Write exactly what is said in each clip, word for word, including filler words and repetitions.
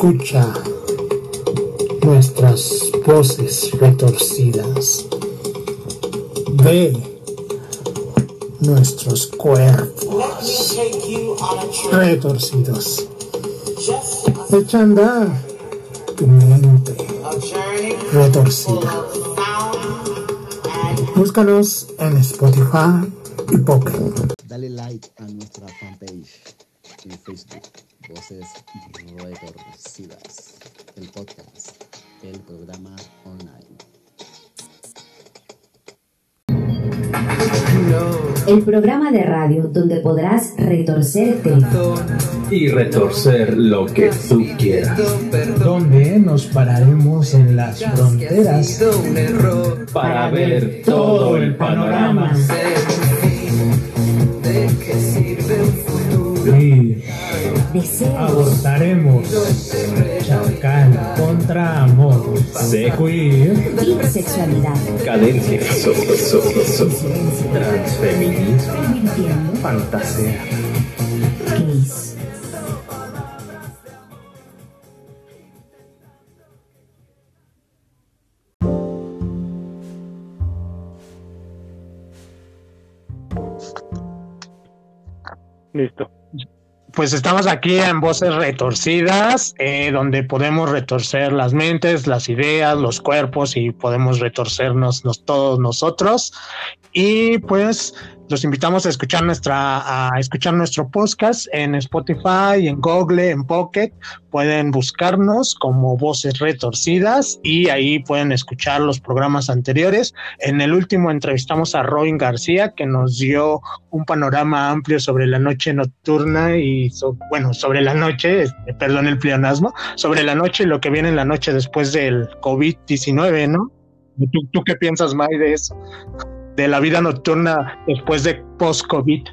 Escucha nuestras voces retorcidas. Ve nuestros cuerpos retorcidos. Echa a andar tu mente retorcida. Búscanos en Spotify y Pocket. Dale like a nuestra fanpage en Facebook, Voces Retorcidas, el podcast, el programa online. El programa de radio donde podrás retorcerte y retorcer lo que tú quieras. Donde nos pararemos en las fronteras para ver todo el panorama. Y deseos, abortaremos chacal contra amor, queer y sexualidad. Cadencia, so, so, so, transfeminismo, Permitiendo fantasía. Kiss. Listo. Pues estamos aquí en Voces Retorcidas, eh, donde podemos retorcer las mentes, las ideas, los cuerpos y podemos retorcernos nos, todos nosotros. Y pues los invitamos a escuchar nuestra, a escuchar nuestro podcast en Spotify, en Google, en Pocket. Pueden buscarnos como Voces Retorcidas y ahí pueden escuchar los programas anteriores. En el último entrevistamos a Robin García, que nos dio un panorama amplio sobre la noche nocturna y so, bueno, sobre la noche, este, perdón el pleonasmo, sobre la noche y lo que viene en la noche después del COVID diecinueve, ¿no? ¿Tú, tú qué piensas, May, de eso? De la vida nocturna después de post-COVID.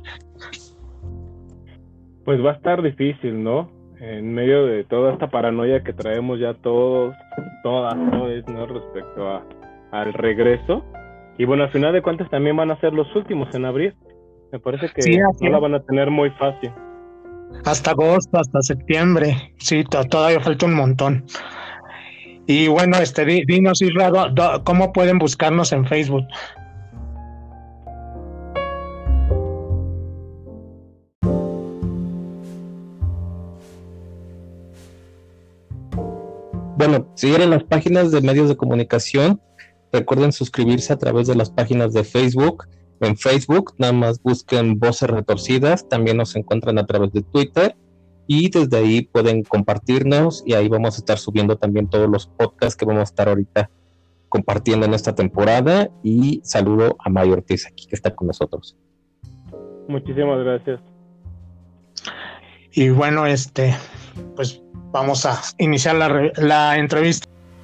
Pues va a estar difícil, ¿no? En medio de toda esta paranoia que traemos ya todos, todas, todos, ¿no? Respecto a, al regreso. Y bueno, al final de cuentas también van a ser los últimos en abrir. Me parece que sí, no la van a tener muy fácil. Hasta agosto, hasta septiembre. Sí, to- todavía falta un montón. Y bueno, este, di- dinos, Isra, do- do- ¿cómo pueden buscarnos en Facebook? Bueno, siguen en las páginas de medios de comunicación. Recuerden suscribirse a través de las páginas de Facebook. En Facebook, nada más busquen Voces Retorcidas. También nos encuentran a través de Twitter. Y desde ahí pueden compartirnos. Y ahí vamos a estar subiendo también todos los podcasts que vamos a estar ahorita compartiendo en esta temporada. Y saludo a May Ortiz aquí, que está con nosotros. Muchísimas gracias. Y bueno, este, pues vamos a iniciar la, re- la entrevista.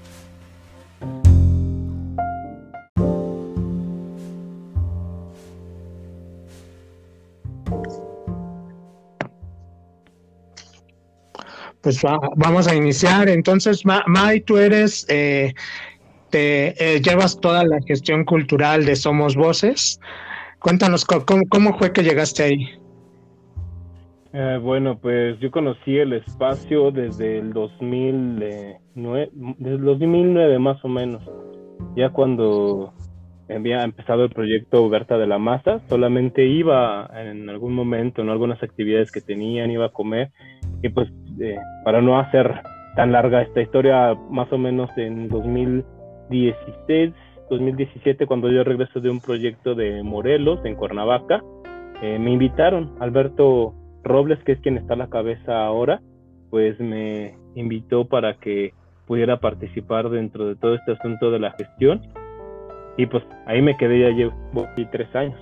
Pues va- vamos a iniciar. Entonces, Ma- May, tú eres, eh, te eh, llevas toda la gestión cultural de Somos Voces. Cuéntanos co- cómo, cómo fue que llegaste ahí. Eh, bueno, pues yo conocí el espacio desde el dos mil nueve, desde el dos mil nueve más o menos, ya cuando había empezado el proyecto Berta de la Masa. Solamente iba en algún momento, en algunas actividades que tenían, iba a comer, y pues eh, para no hacer tan larga esta historia, más o menos en dos mil dieciséis, dos mil diecisiete, cuando yo regreso de un proyecto de Morelos, en Cuernavaca, eh, me invitaron. Alberto Robles, que es quien está a la cabeza ahora, pues me invitó para que pudiera participar dentro de todo este asunto de la gestión, y pues ahí me quedé, ya llevo tres años.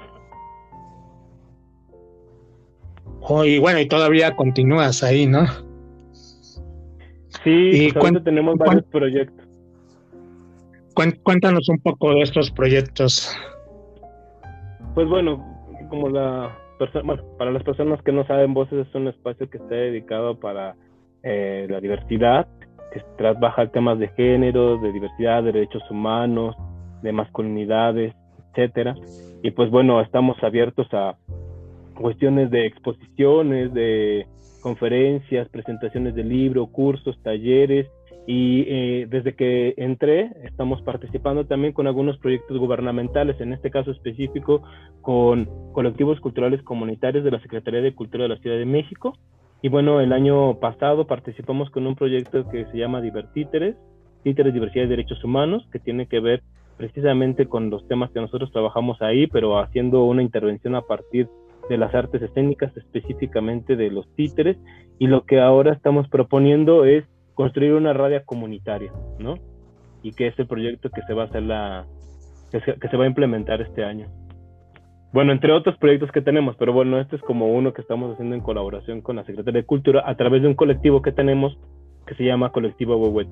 Oh, y bueno, y todavía continúas ahí, ¿no? Sí, Y pues ahorita cuen- tenemos cuen- varios proyectos. Cuen- Cuéntanos un poco de estos proyectos. Pues bueno, como la persona, bueno, para las personas que no saben, Voces es un espacio que está dedicado para eh, la diversidad, que trabaja temas de género, de diversidad, de derechos humanos, de masculinidades, etcétera. Y pues bueno, estamos abiertos a cuestiones de exposiciones, de conferencias, presentaciones de libro, cursos, talleres, y eh, desde que entré estamos participando también con algunos proyectos gubernamentales, en este caso específico con colectivos culturales comunitarios de la Secretaría de Cultura de la Ciudad de México. Y bueno, el año pasado participamos con un proyecto que se llama Divertíteres, Títeres, Diversidad y Derechos Humanos, que tiene que ver precisamente con los temas que nosotros trabajamos ahí, pero haciendo una intervención a partir de las artes escénicas, específicamente de los títeres, y lo que ahora estamos proponiendo es construir una radio comunitaria, ¿no? Y que es el proyecto que se va a hacer la, que se, que se va a implementar este año. Bueno, entre otros proyectos que tenemos, pero bueno, este es como uno que estamos haciendo en colaboración con la Secretaría de Cultura a través de un colectivo que tenemos que se llama Colectivo Huehuet.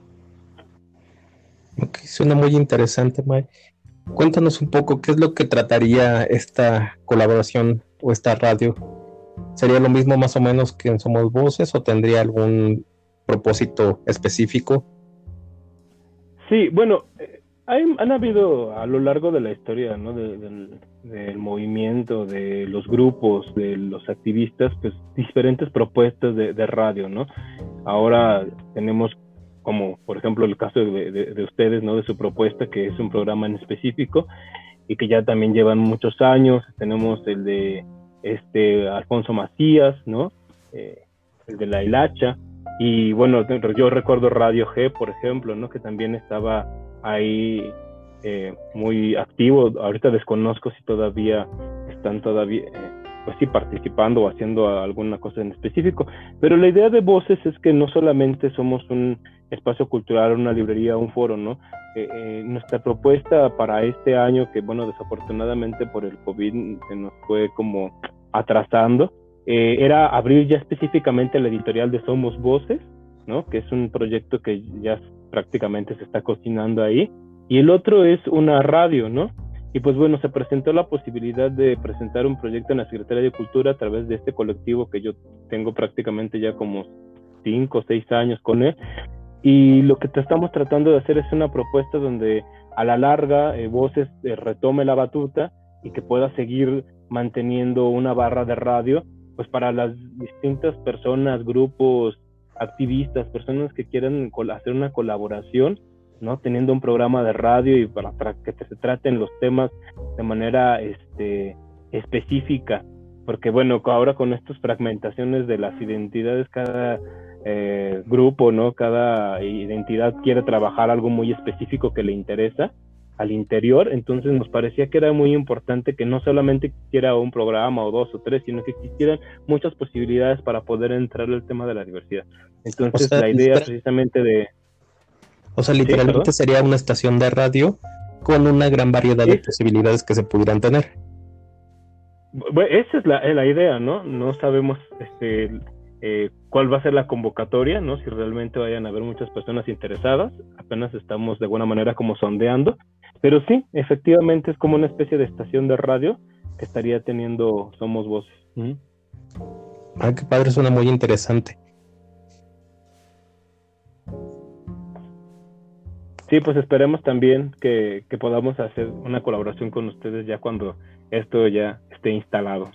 Ok, suena muy interesante, May. Cuéntanos un poco qué es lo que trataría esta colaboración o esta radio. ¿Sería lo mismo más o menos que en Somos Voces o tendría algún propósito específico? Sí, bueno, eh, hay, han habido a lo largo de la historia, ¿no? de, del, del movimiento, de los grupos, de los activistas, pues diferentes propuestas de, de radio, ¿no? Ahora tenemos como, por ejemplo, el caso de, de, de ustedes, ¿no? De su propuesta, que es un programa en específico y que ya también llevan muchos años. Tenemos el de este Alfonso Macías, ¿no? Eh, el de La Hilacha. Y bueno, yo recuerdo Radio G, por ejemplo, ¿no? Que también estaba ahí eh, muy activo. Ahorita desconozco si todavía están todavía, eh, pues sí, participando o haciendo alguna cosa en específico. Pero la idea de Voces es que no solamente somos un espacio cultural, una librería, un foro, ¿no? Eh, eh, nuestra propuesta para este año, que bueno, desafortunadamente por el COVID se nos fue como atrasando, eh, era abrir ya específicamente la editorial de Somos Voces, ¿no? Que es un proyecto que ya prácticamente se está cocinando ahí, y el otro es una radio, ¿no? Y pues bueno, se presentó la posibilidad de presentar un proyecto en la Secretaría de Cultura a través de este colectivo que yo tengo prácticamente ya como cinco o seis años con él. Y lo que te estamos tratando de hacer es una propuesta donde a la larga eh, Voces eh, retome la batuta y que pueda seguir manteniendo una barra de radio, pues para las distintas personas, grupos, activistas, personas que quieran hacer una colaboración, ¿no? Teniendo un programa de radio y para, para que se traten los temas de manera este, específica, porque bueno, ahora con estas fragmentaciones de las identidades, cada eh, grupo, ¿no? Cada identidad quiere trabajar algo muy específico que le interesa al interior, entonces nos parecía que era muy importante que no solamente existiera un programa o dos o tres, sino que existieran muchas posibilidades para poder entrar al tema de la diversidad. Entonces, o sea, la idea literal... precisamente de... O sea, literalmente ¿Sí, sería una estación de radio con una gran variedad ¿Sí? de posibilidades que se pudieran tener. Bueno, esa es la, la idea, ¿no? No sabemos este, eh, cuál va a ser la convocatoria, ¿no? Si realmente vayan a haber muchas personas interesadas, apenas estamos de buena manera como sondeando, pero sí, efectivamente es como una especie de estación de radio que estaría teniendo Somos Voces. ¿Mm? Ah, qué padre, suena muy interesante. Sí, pues esperemos también que, que podamos hacer una colaboración con ustedes ya cuando esto ya esté instalado.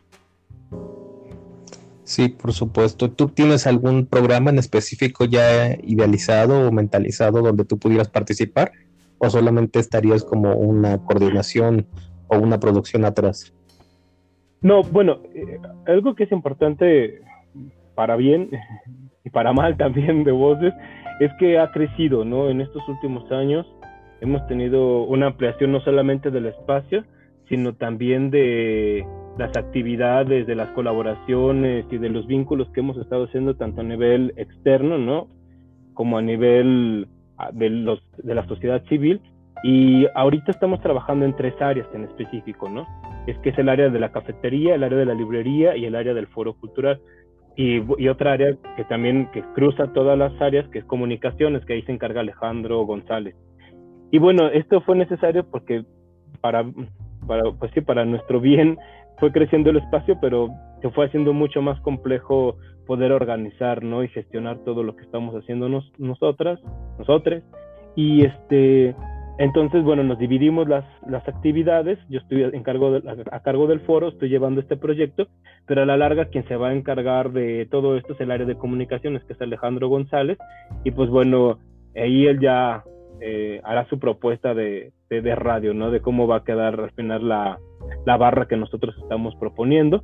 Sí, por supuesto. ¿Tú tienes algún programa en específico ya idealizado o mentalizado donde tú pudieras participar? ¿O solamente estarías como una coordinación o una producción atrás? No, bueno, eh, algo que es importante para bien y para mal también de Voces es que ha crecido, ¿no? En estos últimos años hemos tenido una ampliación no solamente del espacio, sino también de las actividades, de las colaboraciones y de los vínculos que hemos estado haciendo tanto a nivel externo, ¿no? Como a nivel de, los, de la sociedad civil. Y ahorita estamos trabajando en tres áreas en específico, ¿no? Es que es el área de la cafetería, el área de la librería y el área del foro cultural. Y, y otra área que también que cruza todas las áreas, que es comunicaciones, que ahí se encarga Alejandro González. Y bueno, esto fue necesario porque para, para, pues sí, para nuestro bien fue creciendo el espacio, pero se fue haciendo mucho más complejo poder organizar, ¿no? Y gestionar todo lo que estamos haciendo nos, nosotras, nosotros. Y este, Entonces, bueno, nos dividimos las, las actividades. Yo estoy en cargo de, a, a cargo del foro, estoy llevando este proyecto, pero a la larga quien se va a encargar de todo esto es el área de comunicaciones, que es Alejandro González, y pues bueno, ahí él ya eh, hará su propuesta de, de, de radio, ¿no? De cómo va a quedar al final la, la barra que nosotros estamos proponiendo.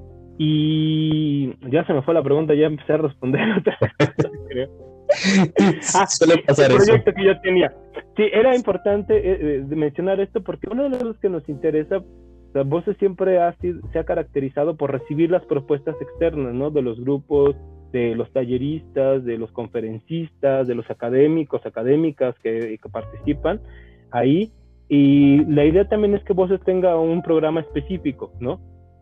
Y ya se me fue la pregunta, ya empecé a responder otra cosa, creo. Ah, Suele pasar el proyecto eso. que yo tenía. Sí, era importante eh, eh, mencionar esto porque una de las cosas que nos interesa, la Voces siempre ha sido, se ha caracterizado por recibir las propuestas externas, ¿no? De los grupos, de los talleristas, de los conferencistas, de los académicos, académicas que, que participan ahí. Y la idea también es que Voces tenga un programa específico, ¿no?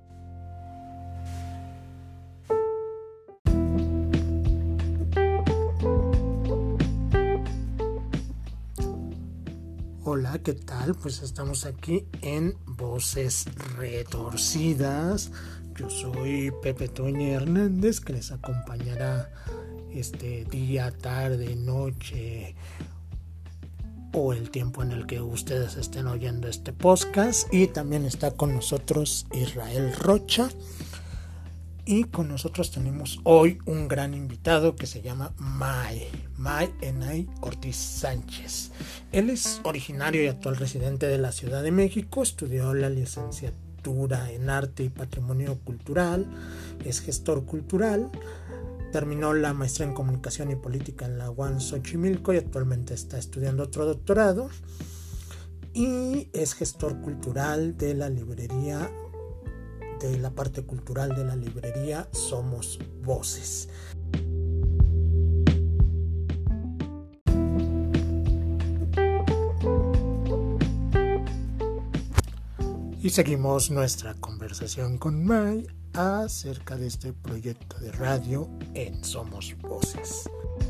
Hola, ¿qué tal? Pues estamos aquí en Voces Retorcidas. Yo soy Pepe Toño Hernández, que les acompañará este día, tarde, noche o el tiempo en el que ustedes estén oyendo este podcast. Y también está con nosotros Israel Rocha. Y con nosotros tenemos hoy un gran invitado que se llama May, May Enay Ortiz Sánchez. Él es originario y actual residente de la Ciudad de México, estudió la licenciatura en Arte y Patrimonio Cultural, es gestor cultural, terminó la maestría en Comunicación y Política en la U A M Xochimilco y actualmente está estudiando otro doctorado, y es gestor cultural de la librería de la parte cultural de la librería Somos Voces. Y seguimos nuestra conversación con May acerca de este proyecto de radio en Somos Voces.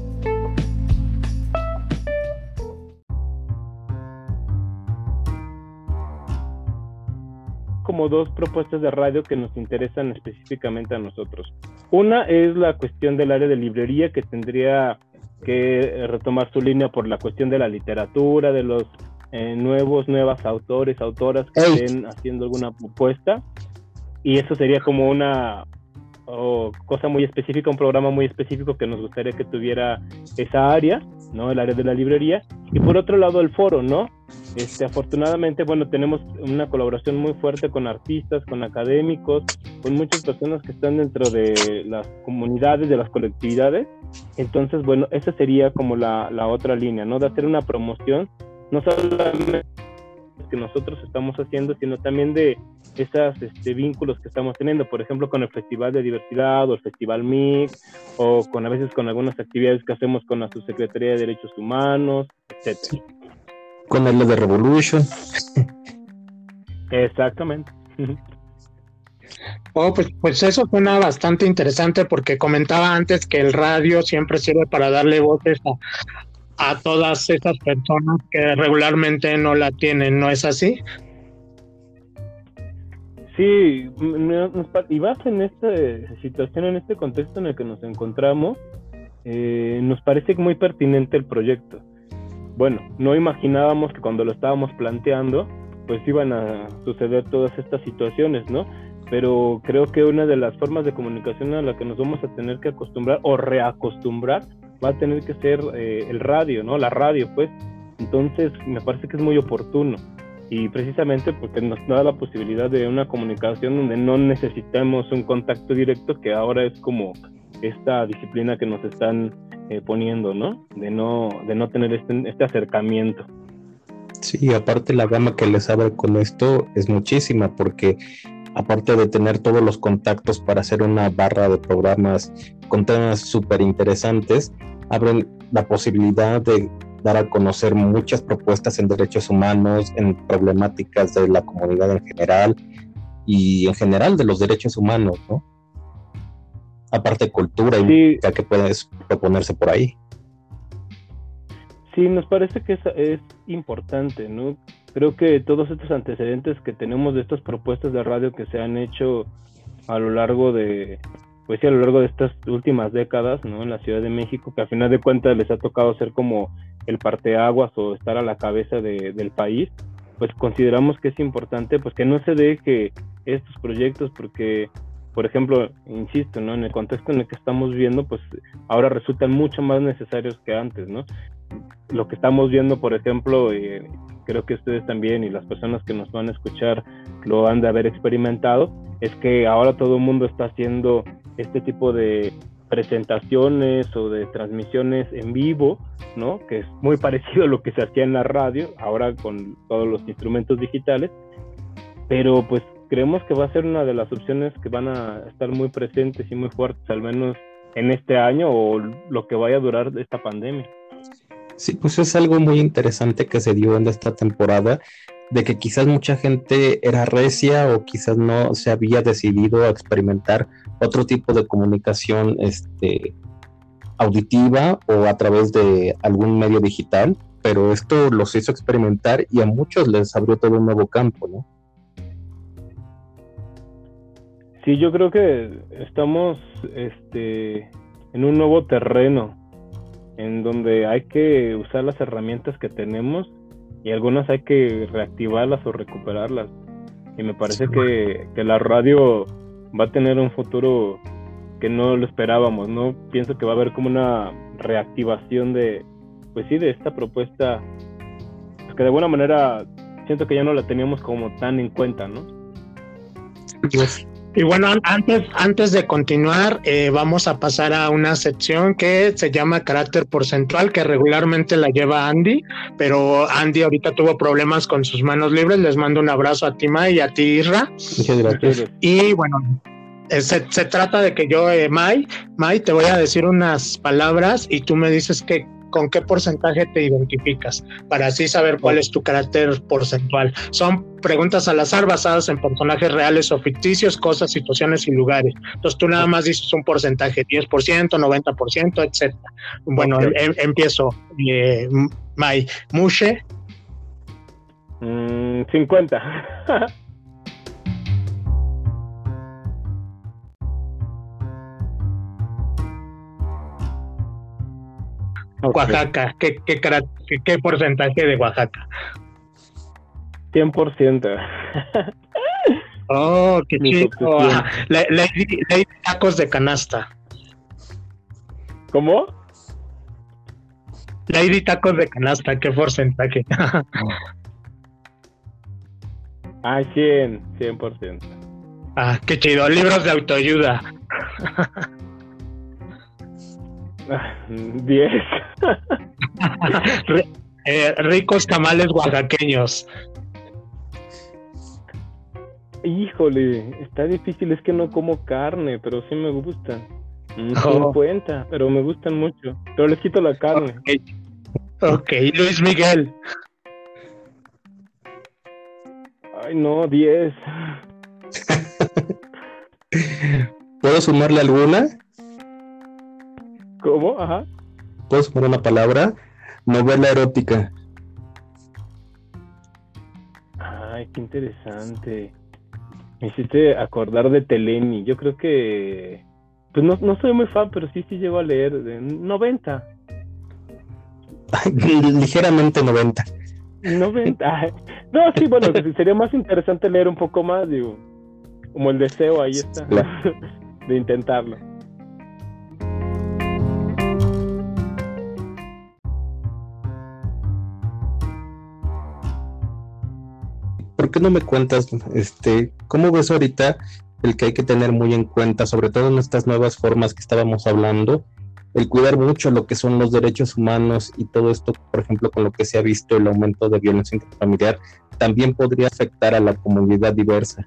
Como dos propuestas de radio que nos interesan específicamente a nosotros. Una es la cuestión del área de librería, que tendría que retomar su línea por la cuestión de la literatura, de los eh, nuevos, nuevas autores, autoras que Hey. estén haciendo alguna propuesta, y eso sería como una oh, cosa muy específica, un programa muy específico que nos gustaría que tuviera esa área, ¿no? El área de la librería. Y por otro lado el foro, ¿no? Este, afortunadamente, bueno, tenemos una colaboración muy fuerte con artistas, con académicos, con muchas personas que están dentro de las comunidades, de las colectividades. Entonces, bueno, esa sería como la, la otra línea, ¿no? De hacer una promoción, no solamente que nosotros estamos haciendo, sino también de esos este, vínculos que estamos teniendo, por ejemplo, con el Festival de Diversidad o el Festival Mix, o con a veces con algunas actividades que hacemos con la Subsecretaría de Derechos Humanos, etcétera. Con el de Revolution. Exactamente. Oh, pues, pues eso suena bastante interesante, porque comentaba antes que el radio siempre sirve para darle voces a, a todas esas personas que regularmente no la tienen, ¿no es así? Sí, y más en esta situación, en este contexto en el que nos encontramos, eh, nos parece muy pertinente el proyecto. Bueno, no imaginábamos que cuando lo estábamos planteando, pues iban a suceder todas estas situaciones, ¿no? Pero creo que una de las formas de comunicación a la que nos vamos a tener que acostumbrar o reacostumbrar va a tener que ser eh, el radio, ¿no? La radio, pues. Entonces, me parece que es muy oportuno. Y precisamente porque nos da la posibilidad de una comunicación donde no necesitamos un contacto directo, que ahora es como esta disciplina que nos están eh, poniendo, ¿no? De no de no tener este, este acercamiento. Sí, aparte la gama que les abre con esto es muchísima, porque aparte de tener todos los contactos para hacer una barra de programas con temas súper interesantes, abren la posibilidad de dar a conocer muchas propuestas en derechos humanos, en problemáticas de la comunidad en general y en general de los derechos humanos, ¿no? Aparte cultura y Sí. música que puedes proponerse por ahí. Sí, nos parece que es, es importante, ¿no? Creo que todos estos antecedentes que tenemos de estas propuestas de radio que se han hecho a lo largo de, pues sí, a lo largo de estas últimas décadas, ¿no? En la Ciudad de México, que a final de cuentas les ha tocado ser como el parteaguas o estar a la cabeza de, del país, pues consideramos que es importante pues que no se deje estos proyectos porque, por ejemplo, insisto, ¿no? En el contexto en el que estamos viviendo, pues ahora resultan mucho más necesarios que antes, ¿no? Lo que estamos viendo, por ejemplo, eh, creo que ustedes también y las personas que nos van a escuchar lo han de haber experimentado, es que ahora todo el mundo está haciendo este tipo de presentaciones o de transmisiones en vivo, ¿no? Que es muy parecido a lo que se hacía en la radio, ahora con todos los instrumentos digitales, pero pues creemos que va a ser una de las opciones que van a estar muy presentes y muy fuertes, al menos en este año o lo que vaya a durar esta pandemia. Sí, pues es algo muy interesante que se dio en esta temporada, de que quizás mucha gente era recia o quizás no se había decidido a experimentar otro tipo de comunicación este, auditiva o a través de algún medio digital, pero esto los hizo experimentar y a muchos les abrió todo un nuevo campo, ¿no? Sí, yo creo que estamos este, en un nuevo terreno en donde hay que usar las herramientas que tenemos y algunas hay que reactivarlas o recuperarlas. Y me parece que, que la radio va a tener un futuro que no lo esperábamos, ¿no? Pienso que va a haber como una reactivación de, pues sí, de esta propuesta, pues que de alguna manera siento que ya no la teníamos como tan en cuenta, ¿no? Y bueno, antes, antes de continuar, eh, vamos a pasar a una sección que se llama carácter porcentual, que regularmente la lleva Andy, pero Andy ahorita tuvo problemas con sus manos libres. Les mando un abrazo a ti, May, y a ti, Isra. Muchas gracias. Y bueno, eh, se, se trata de que yo, eh, May, May, te voy a decir unas palabras y tú me dices que con qué porcentaje te identificas, para así saber cuál es tu carácter porcentual. Son preguntas al azar basadas en personajes reales o ficticios, cosas, situaciones y lugares. Entonces tú nada más dices un porcentaje, diez por ciento, noventa por ciento, etcétera. Bueno, okay. em, empiezo. Eh, May, Mushe. Mm, cincuenta. Oaxaca, ¿qué, qué, qué, ¿qué porcentaje de Oaxaca? cien por ciento. Oh, qué chico. Ah, Lady, Lady Tacos de Canasta. ¿Cómo? Lady Tacos de Canasta, ¿qué porcentaje? Ah, cien, cien por ciento. Ah, qué chido. Libros de autoayuda. diez. eh, ricos tamales oaxaqueños. Híjole, está difícil, es que no como carne, pero sí me gustan. Oh. cincuenta, pero me gustan mucho. Pero les quito la carne. Ok, okay. Luis Miguel. Ay, no, diez. ¿Puedo sumarle alguna? ¿Cómo? Ajá. ¿Puedo sumar una palabra? Novela erótica. Ay, qué interesante. Me hiciste acordar de Teleni. Yo creo que... Pues no, no soy muy fan, pero sí, sí llego a leer. De noventa. Ligeramente noventa. noventa. No, sí, bueno, sería más interesante leer un poco más, digo. Como el deseo, ahí está. Claro. De intentarlo. ¿Por qué no me cuentas, este, cómo ves ahorita el que hay que tener muy en cuenta, sobre todo en estas nuevas formas que estábamos hablando, el cuidar mucho lo que son los derechos humanos y todo esto, por ejemplo, con lo que se ha visto el aumento de violencia intrafamiliar, también podría afectar a la comunidad diversa?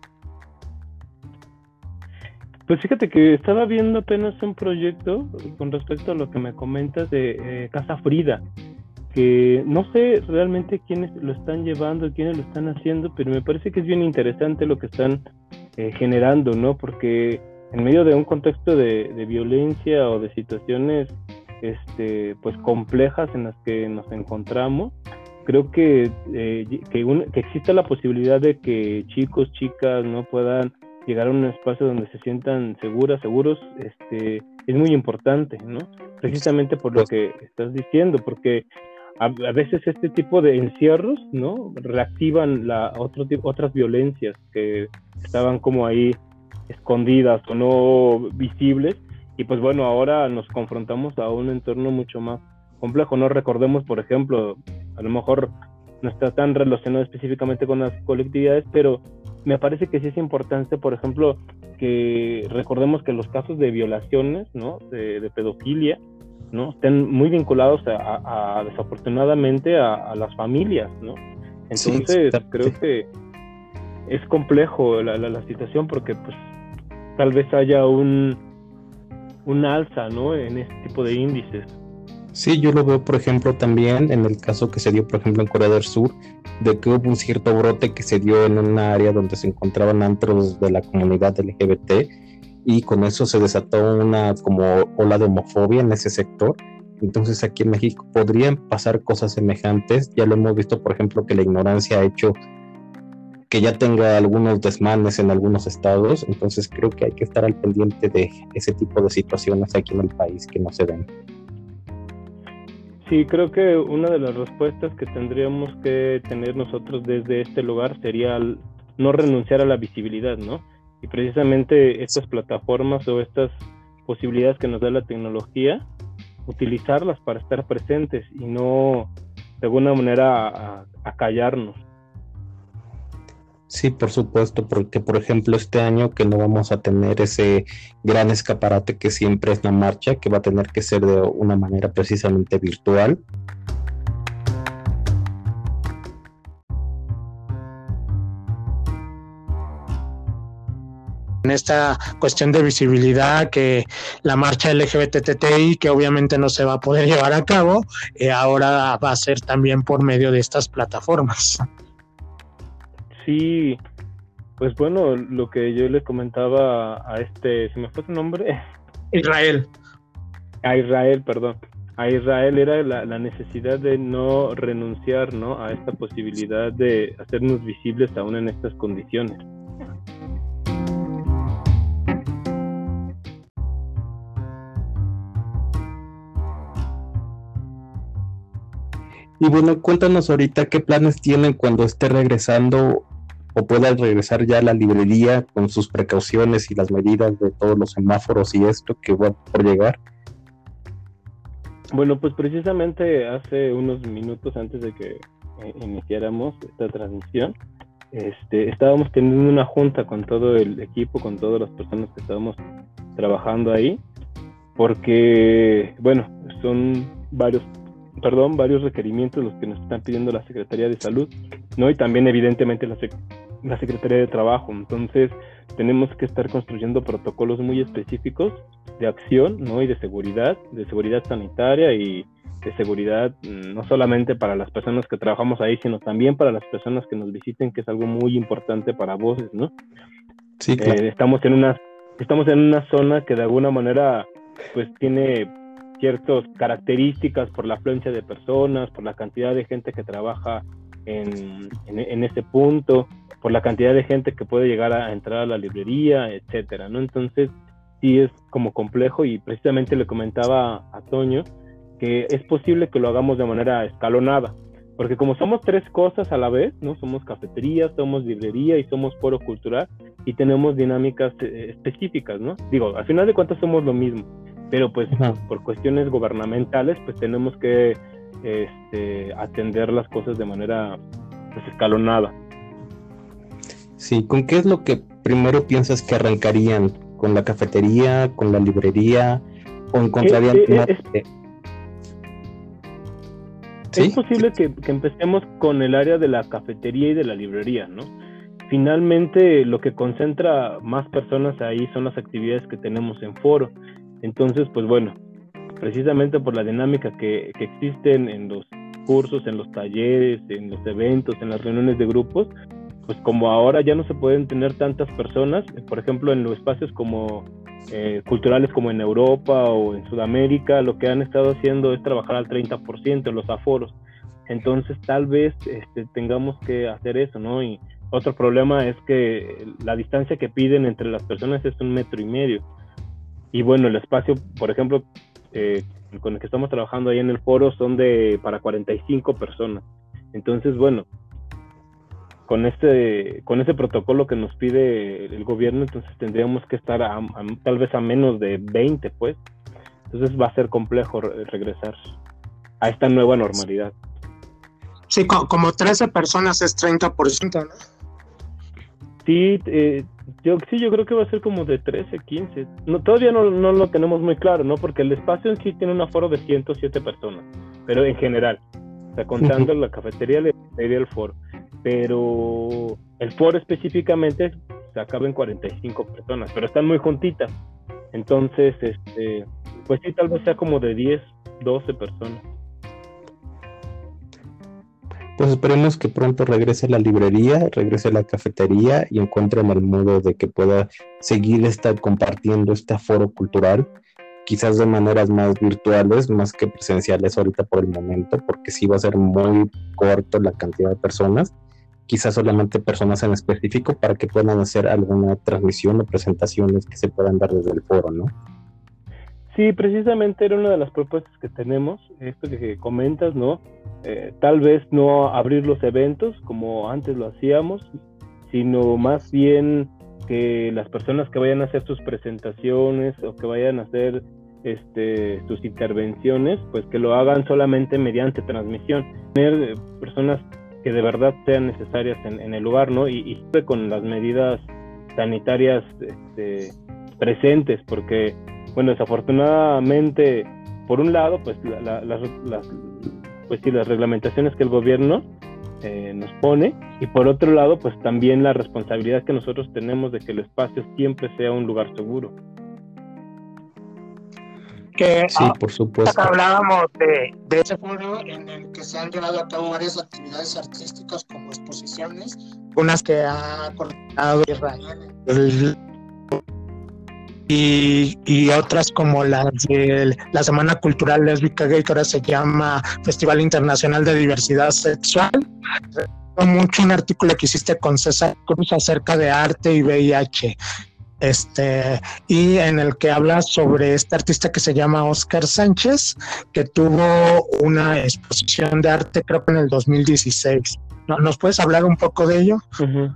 Pues fíjate que estaba viendo apenas un proyecto con respecto a lo que me comentas de eh, Casa Frida, que no sé realmente quiénes lo están llevando, quiénes lo están haciendo, pero me parece que es bien interesante lo que están eh, generando, ¿no? Porque en medio de un contexto de, de violencia o de situaciones este, pues complejas en las que nos encontramos, creo que, eh, que, un, que exista la posibilidad de que chicos, chicas, no puedan llegar a un espacio donde se sientan seguras, seguros, este, es muy importante, ¿no? Precisamente por lo que estás diciendo, porque a, a veces este tipo de encierros, ¿no? Reactivan la, otro, otras violencias que estaban como ahí escondidas o no visibles, y pues bueno, ahora nos confrontamos a un entorno mucho más complejo, ¿no? Recordemos, por ejemplo, a lo mejor no está tan relacionado específicamente con las colectividades, pero me parece que sí es importante, por ejemplo, que recordemos que los casos de violaciones, ¿no? De, de pedofilia, ¿no? Estén muy vinculados a, a, a desafortunadamente a, a las familias, ¿no? Entonces, sí, creo que es complejo la, la, la situación, porque pues tal vez haya un, un alza, ¿no? En este tipo de índices. Sí, yo lo veo, por ejemplo, también en el caso que se dio, por ejemplo, en Corea del Sur, de que hubo un cierto brote que se dio en una área donde se encontraban antros de la comunidad L G B T, y con eso se desató una como ola de homofobia en ese sector. Entonces aquí en México podrían pasar cosas semejantes. Ya lo hemos visto, por ejemplo, que la ignorancia ha hecho que ya tenga algunos desmanes en algunos estados. Entonces creo que hay que estar al pendiente de ese tipo de situaciones aquí en el país que no se den. Sí, creo que una de las respuestas que tendríamos que tener nosotros desde este lugar sería no renunciar a la visibilidad, ¿no? Y precisamente estas plataformas o estas posibilidades que nos da la tecnología, utilizarlas para estar presentes y no de alguna manera a, a callarnos. Sí, por supuesto, porque por ejemplo este año que no vamos a tener ese gran escaparate que siempre es la marcha, que va a tener que ser de una manera precisamente virtual. En esta cuestión de visibilidad, que la marcha L G B T T I, que obviamente no se va a poder llevar a cabo, eh, ahora va a ser también por medio de estas plataformas. Sí, pues bueno, lo que yo le comentaba a este, ¿se me fue su nombre? Israel. A Israel, perdón. A Israel era la, la necesidad de no renunciar, ¿no? A esta posibilidad de hacernos visibles aún en estas condiciones. Y bueno, cuéntanos ahorita qué planes tienen cuando esté regresando o pueda regresar ya a la librería con sus precauciones y las medidas de todos los semáforos y esto que va por llegar. Bueno, pues precisamente hace unos minutos antes de que eh, iniciáramos esta transmisión, este, estábamos teniendo una junta con todo el equipo, con todas las personas que estábamos trabajando ahí, porque, bueno, son varios perdón, varios requerimientos los que nos están pidiendo la Secretaría de Salud, ¿no? Y también evidentemente la, sec- la Secretaría de Trabajo. Entonces tenemos que estar construyendo protocolos muy específicos de acción, ¿no? Y de seguridad, de seguridad sanitaria y de seguridad no solamente para las personas que trabajamos ahí, sino también para las personas que nos visiten, que es algo muy importante para Voces, ¿no? Sí, claro. Eh, estamos en una, estamos en una zona que de alguna manera pues tiene ciertas características por la afluencia de personas, por la cantidad de gente que trabaja en, en, en ese punto, por la cantidad de gente que puede llegar a entrar a la librería, etcétera, ¿no? Entonces sí es como complejo, y precisamente le comentaba a Toño que es posible que lo hagamos de manera escalonada, porque como somos tres cosas a la vez, ¿no? Somos cafetería, somos librería y somos foro cultural, y tenemos dinámicas eh, específicas, ¿no? Digo, al final de cuentas somos lo mismo, pero pues uh-huh. por cuestiones gubernamentales pues tenemos que este, atender las cosas de manera pues, escalonada. Sí, ¿con qué es lo que primero piensas que arrancarían? ¿Con la cafetería, con la librería, o encontrarían... Eh, eh, es, ¿Sí? es posible que, que empecemos con el área de la cafetería y de la librería, ¿no? Finalmente lo que concentra más personas ahí son las actividades que tenemos en foro. Entonces, pues bueno, precisamente por la dinámica que, que existen en los cursos, en los talleres, en los eventos, en las reuniones de grupos, pues como ahora ya no se pueden tener tantas personas, por ejemplo, en los espacios como eh, culturales como en Europa o en Sudamérica, lo que han estado haciendo es trabajar al treinta por ciento en los aforos. Entonces, tal vez este, tengamos que hacer eso, ¿no? Y otro problema es que la distancia que piden entre las personas es un metro y medio. Y bueno, el espacio, por ejemplo, eh, con el que estamos trabajando ahí en el foro son de para cuarenta y cinco personas. Entonces, bueno, con este con ese protocolo que nos pide el gobierno, entonces tendríamos que estar a, a, tal vez a menos de veinte, pues. Entonces va a ser complejo re- regresar a esta nueva normalidad. Sí, co- como trece personas es treinta por ciento, ¿no? Sí, eh, yo sí, yo creo que va a ser como de trece, quince. No, todavía no, no lo tenemos muy claro, ¿no? Porque el espacio en sí tiene un aforo de ciento siete personas, pero en general, o sea, contando uh-huh. la cafetería, la cafetería y el foro. Pero el foro específicamente se acaba en cuarenta y cinco personas, pero están muy juntitas. Entonces, este, pues sí, tal vez sea como de diez, doce personas. Pues esperemos que pronto regrese la librería, regrese la cafetería y encuentren el modo de que pueda seguir estar compartiendo este aforo cultural, quizás de maneras más virtuales, más que presenciales ahorita por el momento, porque sí va a ser muy corto la cantidad de personas, quizás solamente personas en específico para que puedan hacer alguna transmisión o presentaciones que se puedan dar desde el foro, ¿no? Sí, precisamente era una de las propuestas que tenemos, esto que comentas, ¿no? Eh, tal vez no abrir los eventos como antes lo hacíamos, sino más bien que las personas que vayan a hacer sus presentaciones o que vayan a hacer este, sus intervenciones, pues que lo hagan solamente mediante transmisión. Tener personas que de verdad sean necesarias en, en el lugar, ¿no? Y, y con las medidas sanitarias este, presentes, porque bueno, desafortunadamente, por un lado, pues la, la, las, las, pues sí, las reglamentaciones que el gobierno eh, nos pone, y por otro lado, pues también la responsabilidad que nosotros tenemos de que el espacio siempre sea un lugar seguro. Que, sí, ah, por supuesto. Hablábamos de, de ese foro en el que se han llevado a cabo varias actividades artísticas como exposiciones, unas que ha coordinado Israel, el Y, y otras como las de la Semana Cultural Lésbica Gay, que ahora se llama Festival Internacional de Diversidad Sexual. Recuerdo mucho un artículo que hiciste con César Cruz acerca de arte y V I H, este, y en el que hablas sobre este artista que se llama Oscar Sánchez, que tuvo una exposición de arte creo que en el dos mil dieciséis. ¿Nos puedes hablar un poco de ello? Uh-huh.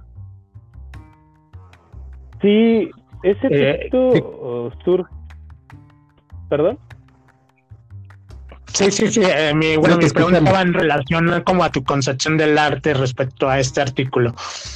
Sí. Ese texto eh, sí. surge... ¿Perdón? Sí, sí, sí. Eh, mi, bueno, mi pregunta va en relación como a tu concepción del arte respecto a este artículo.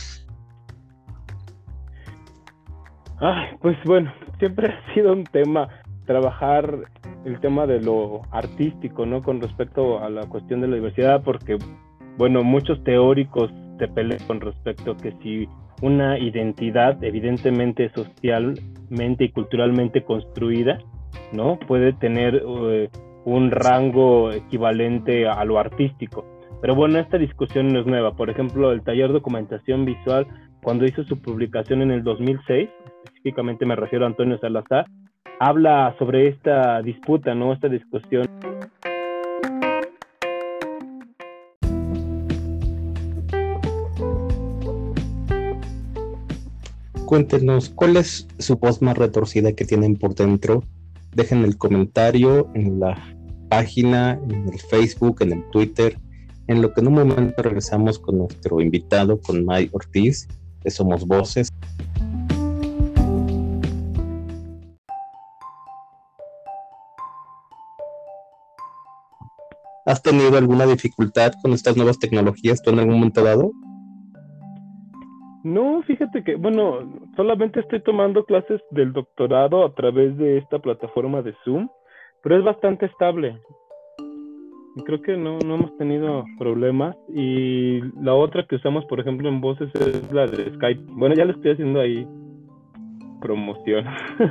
Ay, pues bueno, siempre ha sido un tema trabajar el tema de lo artístico, ¿no? Con respecto a la cuestión de la diversidad, porque, bueno, muchos teóricos se pelean con respecto a que si una identidad evidentemente socialmente y culturalmente construida, ¿no? Puede tener uh, un rango equivalente a lo artístico. Pero bueno, esta discusión no es nueva. Por ejemplo, el taller Documentación Visual, cuando hizo su publicación en el dos mil seis, específicamente me refiero a Antonio Salazar, habla sobre esta disputa, ¿no? Esta discusión. Cuéntenos, ¿cuál es su voz más retorcida que tienen por dentro? Dejen el comentario en la página, en el Facebook, en el Twitter, en lo que en un momento regresamos con nuestro invitado, con May Ortiz, de Somos Voces. ¿Has tenido alguna dificultad con estas nuevas tecnologías tú en algún momento dado? No, fíjate que, bueno, solamente estoy tomando clases del doctorado a través de esta plataforma de Zoom, pero es bastante estable. Creo que no, no hemos tenido problemas. Y la otra que usamos, por ejemplo, en Voces es la de Skype. Bueno, ya le estoy haciendo ahí promoción.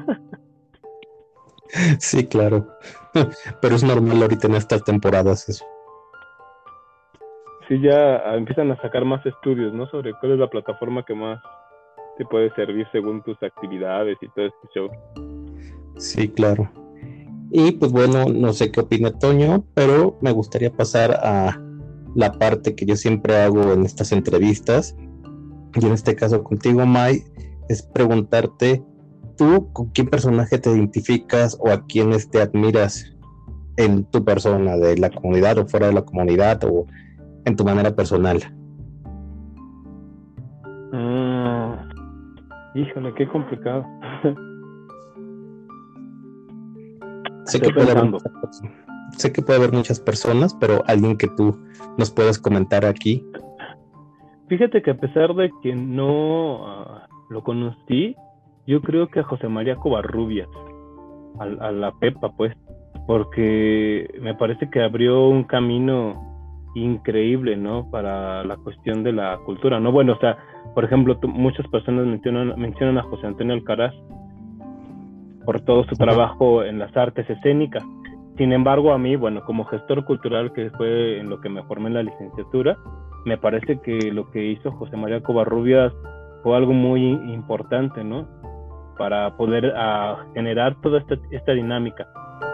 Sí, claro. Pero es normal ahorita en estas temporadas eso. Sí, ya empiezan a sacar más estudios, ¿no? Sobre cuál es la plataforma que más te puede servir según tus actividades y todo este show. Sí, claro. Y pues bueno, no sé qué opina Toño, pero me gustaría pasar a la parte que yo siempre hago en estas entrevistas, y en este caso contigo, May, es preguntarte, ¿tú con qué personaje te identificas o a quiénes te admiras en tu persona, de la comunidad o fuera de la comunidad o en tu manera personal? Mm, híjole, qué complicado. Sé Estoy que, puede haber, pensando. muchas personas- sé que puede haber muchas personas, pero alguien que tú nos puedas comentar aquí. Fíjate que a pesar de que no ah, lo conocí, yo creo que a José María Covarrubias, a, a la Pepa, pues, porque me parece que abrió un camino increíble, ¿no? Para la cuestión de la cultura, ¿no? Bueno, o sea, por ejemplo, tú- muchas personas mencionan, mencionan a José Antonio Alcaraz por todo su trabajo en las artes escénicas. Sin embargo, a mí, bueno, como gestor cultural, que fue en lo que me formé en la licenciatura, me parece que lo que hizo José María Covarrubias fue algo muy importante, ¿no? Para poder uh, generar toda esta, esta dinámica.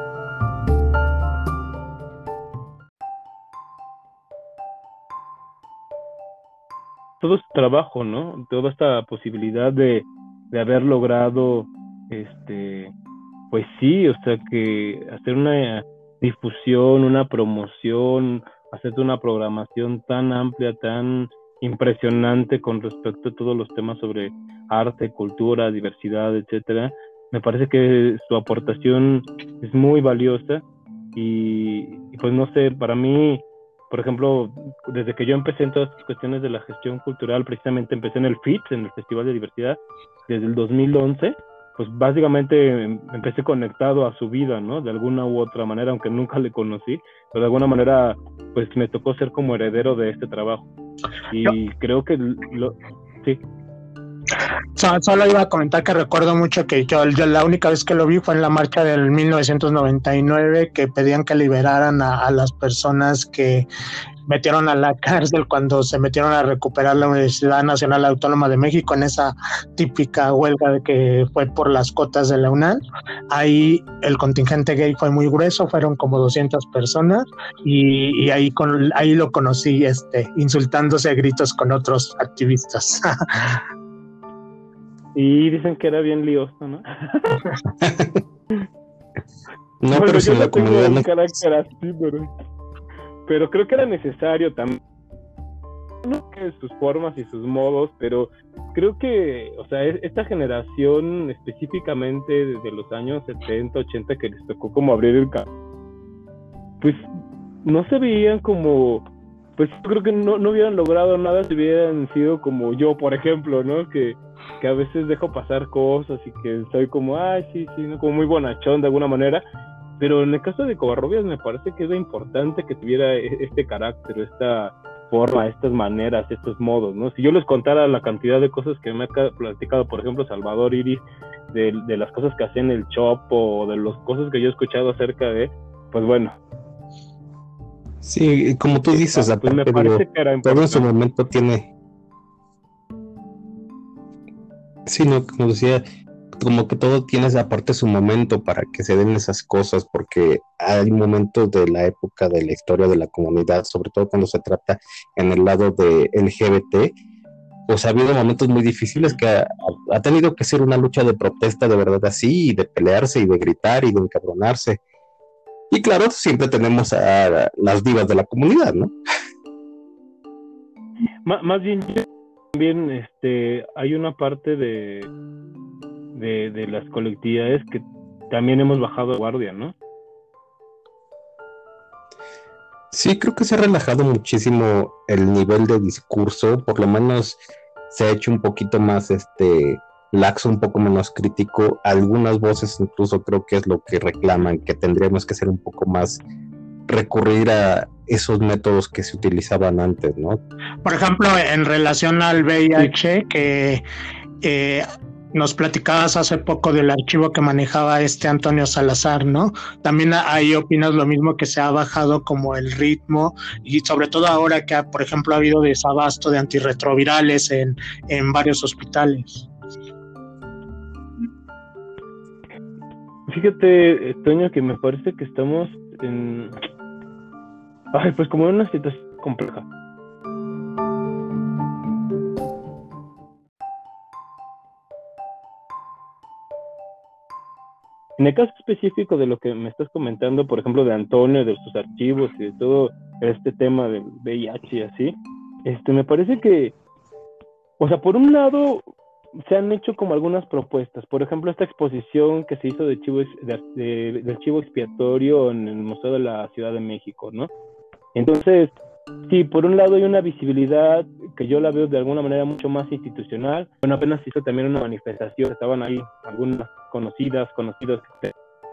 Todo su trabajo, ¿no? Toda esta posibilidad de, de haber logrado, este, pues sí, o sea, que hacer una difusión, una promoción, hacer una programación tan amplia, tan impresionante con respecto a todos los temas sobre arte, cultura, diversidad, etcétera. Me parece que su aportación es muy valiosa y, y pues no sé, para mí, por ejemplo, desde que yo empecé en todas estas cuestiones de la gestión cultural, precisamente empecé en el F I T, en el Festival de Diversidad, desde el dos mil once, pues básicamente empecé conectado a su vida, ¿no? De alguna u otra manera, aunque nunca le conocí, pero de alguna manera, pues me tocó ser como heredero de este trabajo. Y yo creo que, lo, sí. So, solo iba a comentar que recuerdo mucho que yo, yo la única vez que lo vi fue en la marcha del mil novecientos noventa y nueve, que pedían que liberaran a, a las personas que metieron a la cárcel cuando se metieron a recuperar la Universidad Nacional Autónoma de México en esa típica huelga de que fue por las cotas de la UNAM. Ahí el contingente gay fue muy grueso, fueron como doscientas personas y, y ahí, con, ahí lo conocí este, insultándose a gritos con otros activistas. Y dicen que era bien lioso, ¿no? No, bueno, pero yo si no la tengo comunidad un no... carácter así, pero, pero creo que era necesario también. No que sus formas y sus modos, pero creo que, o sea, esta generación específicamente de los años setenta, ochenta, que les tocó como abrir el campo, pues no se veían como, pues yo creo que no, no hubieran logrado nada si hubieran sido como yo, por ejemplo, ¿no? Que, que a veces dejo pasar cosas y que soy como, ay, sí, sí, ¿no? Como muy bonachón de alguna manera. Pero en el caso de Covarrubias me parece que es importante que tuviera este carácter, esta forma, estas maneras, estos modos, ¿no? Si yo les contara la cantidad de cosas que me ha platicado, por ejemplo, Salvador Iris, de, de las cosas que hacía en el Chopo, o de las cosas que yo he escuchado acerca de, pues bueno. Sí, como tú dices, pues aparte, me parece digo, que era importante. todo en su momento tiene... Sí, no, como decía, como que todo tiene aparte su momento para que se den esas cosas, porque hay momentos de la época de la historia de la comunidad, sobre todo cuando se trata en el lado de L G B T, pues ha habido momentos muy difíciles que ha, ha tenido que ser una lucha de protesta de verdad así, y de pelearse y de gritar y de encabronarse. Y claro, siempre tenemos a las divas de la comunidad, ¿no? M- más bien, también este, hay una parte de, de, de las colectividades que también hemos bajado de guardia, ¿no? Sí, creo que se ha relajado muchísimo el nivel de discurso, por lo menos se ha hecho un poquito más este laxo, un poco menos crítico. Algunas voces incluso creo que es lo que reclaman, que tendríamos que ser un poco más, recurrir a esos métodos que se utilizaban antes, ¿no? Por ejemplo, en relación al V I H, que eh, nos platicabas hace poco del archivo que manejaba este Antonio Salazar, ¿no? También ahí opinas lo mismo, que se ha bajado como el ritmo, y sobre todo ahora que, por ejemplo, ha habido desabasto de antirretrovirales en, en varios hospitales. Fíjate, Toño, que me parece que estamos en... Ay, pues como en una situación compleja. En el caso específico de lo que me estás comentando, por ejemplo, de Antonio, de sus archivos y de todo este tema del V I H y así, este, me parece que, o sea, por un lado, se han hecho como algunas propuestas. Por ejemplo, esta exposición que se hizo de chivo, de, de, del chivo expiatorio en el Museo de la Ciudad de México, ¿no? Entonces, sí, por un lado hay una visibilidad que yo la veo de alguna manera mucho más institucional. Bueno, apenas hizo también una manifestación, estaban ahí algunas conocidas, conocidos que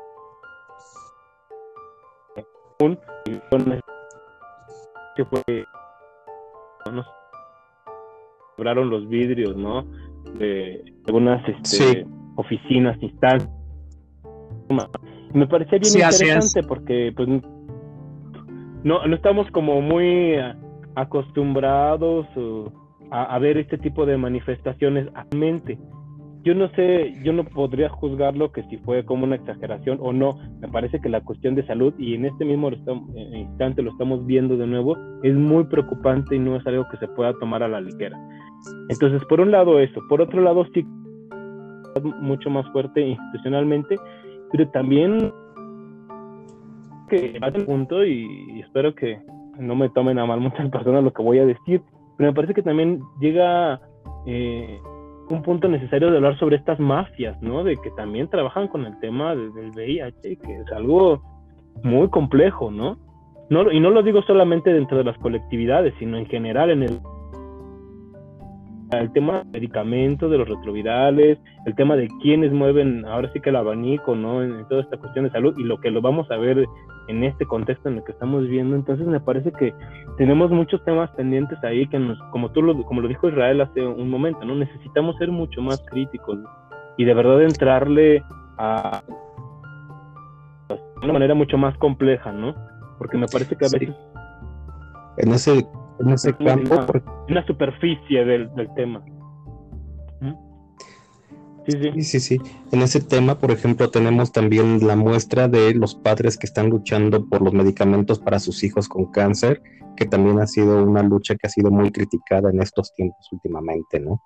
que fue, no sé, quebraron los vidrios, ¿no? De algunas este, sí. oficinas, instancias. Me parecía bien sí, interesante porque pues no, no estamos como muy acostumbrados a, a ver este tipo de manifestaciones actualmente. Yo no sé, yo no podría juzgarlo que si fue como una exageración o no. Me parece que la cuestión de salud, y en este mismo instante lo estamos viendo de nuevo, es muy preocupante y no es algo que se pueda tomar a la ligera. Entonces, por un lado eso, por otro lado sí, mucho más fuerte institucionalmente, pero también que va a un punto, y espero que no me tomen a mal muchas personas lo que voy a decir, pero me parece que también llega eh, un punto necesario de hablar sobre estas mafias, ¿no? De que también trabajan con el tema de, del V I H, que es algo muy complejo, ¿no? no y no lo digo solamente dentro de las colectividades, sino en general en el el tema de medicamentos, de los retrovirales, el tema de quiénes mueven ahora sí que el abanico, ¿no? En, en toda esta cuestión de salud, y lo que lo vamos a ver en este contexto en el que estamos viendo. Entonces me parece que tenemos muchos temas pendientes ahí que nos, como tú lo, como lo dijo Israel hace un momento, ¿no? Necesitamos ser mucho más críticos y de verdad entrarle a de una manera mucho más compleja, ¿no? Porque me parece que a veces sí. en ese en ese campo una, porque... una superficie del, del tema. Sí, sí. sí, sí, sí. En ese tema, por ejemplo, tenemos también la muestra de los padres que están luchando por los medicamentos para sus hijos con cáncer, que también ha sido una lucha que ha sido muy criticada en estos tiempos últimamente, ¿no?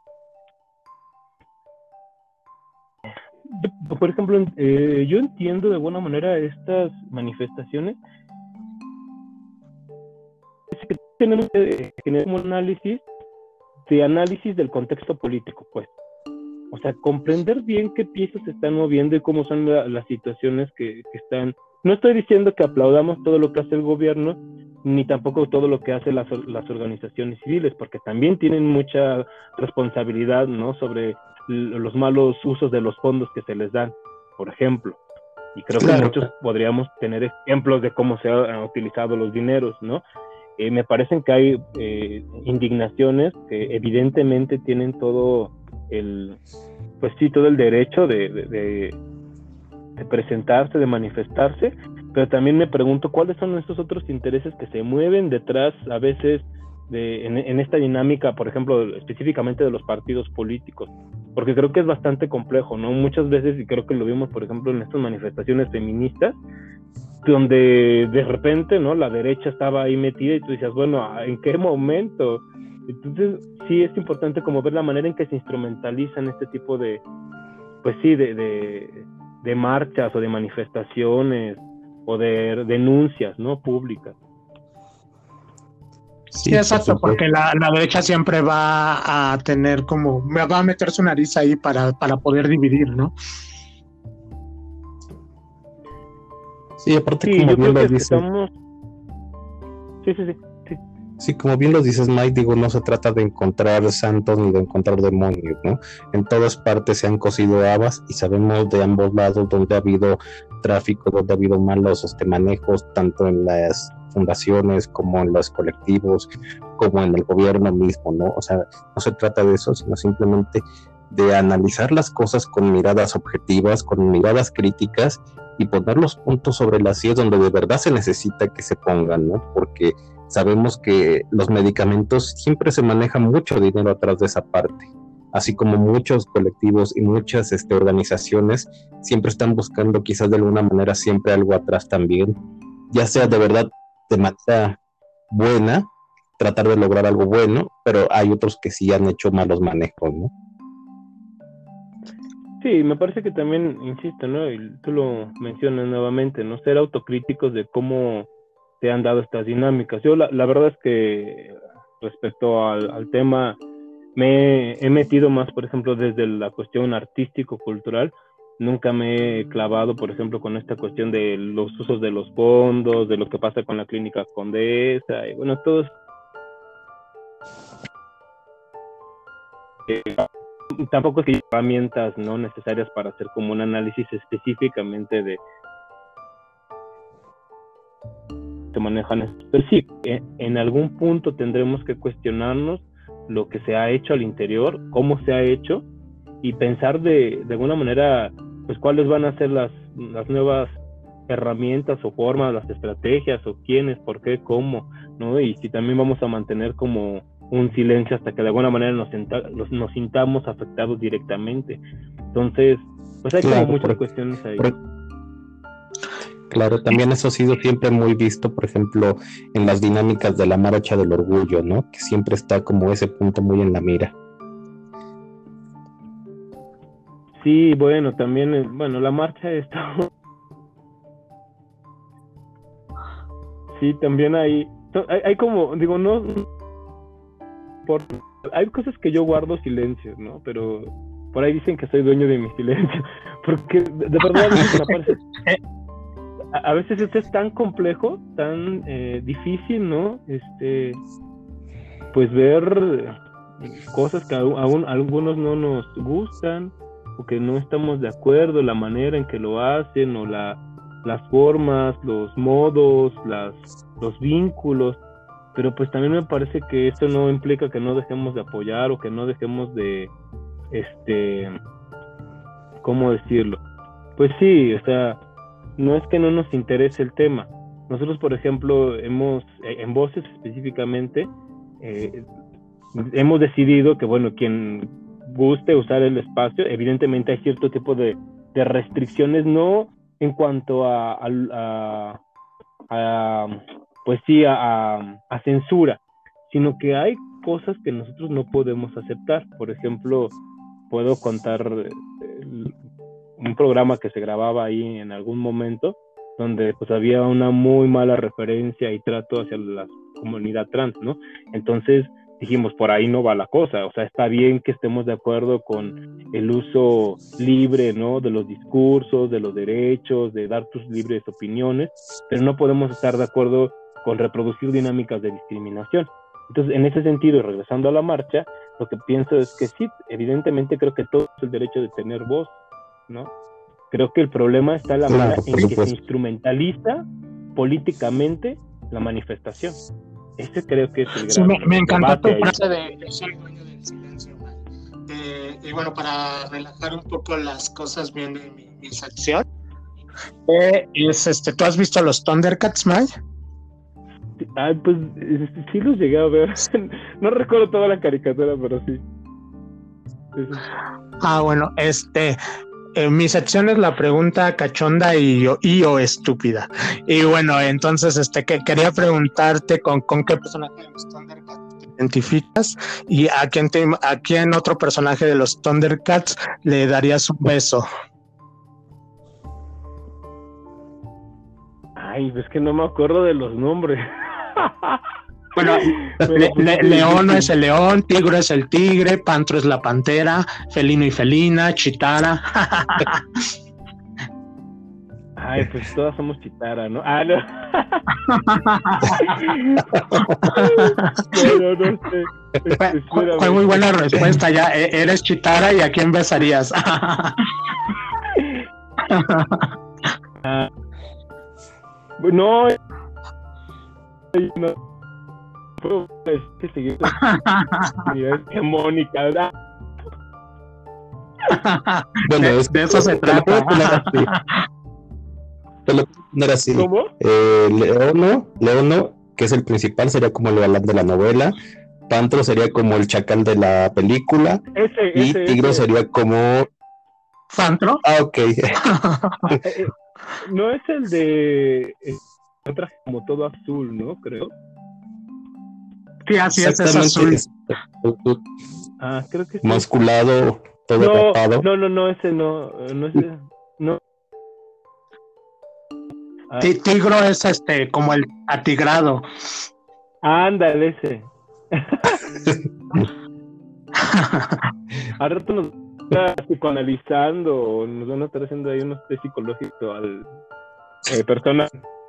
Por ejemplo, eh, yo entiendo de buena manera estas manifestaciones. Es que tenemos que tener un análisis de análisis del contexto político, pues. O sea, comprender bien qué piezas se están moviendo y cómo son la, las situaciones que, que están. No estoy diciendo que aplaudamos todo lo que hace el gobierno, ni tampoco todo lo que hacen las, las organizaciones civiles, porque también tienen mucha responsabilidad, ¿no? Sobre los malos usos de los fondos que se les dan, por ejemplo. Y creo claro. que muchos podríamos tener ejemplos de cómo se han utilizado los dineros, ¿no? Eh, me parecen que hay eh, indignaciones que evidentemente tienen todo el, pues sí, todo el derecho de, de, de, de presentarse, de manifestarse, pero también me pregunto cuáles son estos otros intereses que se mueven detrás a veces de, en, en esta dinámica, por ejemplo, específicamente de los partidos políticos, porque creo que es bastante complejo, ¿no? Muchas veces, y creo que lo vimos, por ejemplo, en estas manifestaciones feministas, donde de repente, ¿no? La derecha estaba ahí metida y tú decías, bueno, ¿en qué momento? Entonces, sí es importante como ver la manera en que se instrumentalizan este tipo de, pues sí, de, de, de marchas o de manifestaciones o de denuncias, ¿no? Públicas. Sí, exacto, porque la, la derecha siempre va a tener como, va a meter su nariz ahí para, para poder dividir, ¿no? Sí, aparte sí, como bien lo dices. Estamos... Sí, sí, sí, sí. Sí, como bien lo dices, Mike, digo, no se trata de encontrar santos ni de encontrar demonios, ¿no? En todas partes se han cosido habas y sabemos de ambos lados donde ha habido tráfico, donde ha habido malos este, manejos, tanto en las fundaciones como en los colectivos, como en el gobierno mismo, ¿no? O sea, no se trata de eso, sino simplemente de analizar las cosas con miradas objetivas, con miradas críticas y poner los puntos sobre las sillas donde de verdad se necesita que se pongan, ¿no? Porque sabemos que los medicamentos siempre se maneja mucho dinero atrás de esa parte, así como muchos colectivos y muchas este, organizaciones siempre están buscando quizás de alguna manera siempre algo atrás también, ya sea de verdad de manera buena, tratar de lograr algo bueno, pero hay otros que sí han hecho malos manejos, ¿no? Sí, me parece que también, insisto, ¿no? Y tú lo mencionas nuevamente, ¿no? Ser autocríticos de cómo se han dado estas dinámicas. Yo la, la verdad es que respecto al, al tema, me he metido más, por ejemplo, desde la cuestión artístico-cultural. Nunca me he clavado, por ejemplo, con esta cuestión de los usos de los fondos, de lo que pasa con la Clínica Condesa, y bueno, todos... Eh, tampoco es que hay herramientas no necesarias para hacer como un análisis específicamente de se manejan estos. Pero sí, en algún punto tendremos que cuestionarnos lo que se ha hecho al interior, cómo se ha hecho, y pensar de, de alguna manera, pues cuáles van a ser las, las nuevas herramientas o formas, las estrategias, o quiénes, por qué, cómo, ¿no? Y si también vamos a mantener como un silencio hasta que de alguna manera nos, nos, nos sintamos afectados directamente. Entonces, pues hay claro, como muchas por, cuestiones ahí. Por, claro, también eso ha sido siempre muy visto, por ejemplo, en las dinámicas de la marcha del orgullo, ¿no? Que siempre está como ese punto muy en la mira. Sí, bueno, también, bueno, la marcha está... Sí, también hay, hay, hay como, digo, no... Por, hay cosas que yo guardo silencio, ¿no? Pero por ahí dicen que soy dueño de mi silencio, porque de, de verdad a veces me parece, a, a veces esto es tan complejo, tan eh, difícil, ¿no? Este, pues ver cosas que aún, aún algunos no nos gustan, o que no estamos de acuerdo, la manera en que lo hacen, o la, las formas, los modos, las, los vínculos. Pero pues también me parece que esto no implica que no dejemos de apoyar, o que no dejemos de, este, ¿cómo decirlo? Pues sí, o sea, no es que no nos interese el tema. Nosotros, por ejemplo, hemos, en Voces específicamente, eh, hemos decidido que, bueno, quien guste usar el espacio, evidentemente hay cierto tipo de, de restricciones, no en cuanto a... a, a, a pues sí, a, a, a censura, sino que hay cosas que nosotros no podemos aceptar. Por ejemplo, puedo contar el, un programa que se grababa ahí en algún momento, donde pues había una muy mala referencia y trato hacia la comunidad trans, ¿no? Entonces dijimos, por ahí no va la cosa. O sea, está bien que estemos de acuerdo con el uso libre, ¿no? De los discursos, de los derechos, de dar tus libres opiniones, pero no podemos estar de acuerdo con reproducir dinámicas de discriminación. Entonces, en ese sentido, regresando a la marcha, lo que pienso es que sí, evidentemente creo que todo es el derecho de tener voz, ¿no? Creo que el problema está en la claro, manera en que se instrumentaliza políticamente la manifestación. Ese creo que es el gran sí, me, me encantó tu frase de yo soy dueño del silencio, eh, y bueno, para relajar un poco las cosas bien de mi, mi sección, eh, es este, ¿tú has visto los Thundercats, May? Ah, pues sí los llegué a ver. No recuerdo toda la caricatura, pero sí. Ah, bueno, este, eh, mi sección es la pregunta cachonda y o, y o estúpida. Y bueno, entonces, este, que quería preguntarte con, con qué personaje de los Thundercats te identificas y a quién te, a quién otro personaje de los Thundercats le darías un beso. Ay, es que no me acuerdo de los nombres. Bueno, le, le, Leono es el león, Tigro es el tigre, Pantro es la pantera, Felino y felina, Chitara. Ay, pues todas somos Chitara, ¿no? Ah, no. no, no, no sé. Fue, fue, fue muy buena respuesta, ya. Eres Chitara, ¿y a quién besarías? ah, no, no. Es que seguir es que Mónica, ¿verdad? Bueno, de, es que de eso se trata. Te lo puedo poner así. ¿Cómo? Eh, Leono, Leono, que es el principal, sería como el galán de la novela. Pantro sería como el chacal de la película. Ese, y ese, Tigro ese. sería como... ¿Pantro? Ah, ok. No es el de... Un traje como todo azul, ¿no? Creo. Sí, así es, es azul. Ah, creo que sí. Masculado, todo No, rapado. no, no, no, ese no, no ese, no. Ah, Ti- Tigro es este como el atigrado. ándale, ese. Al rato nos está psicoanalizando o nos van a estar haciendo ahí unos test psicológicos al eh, persona.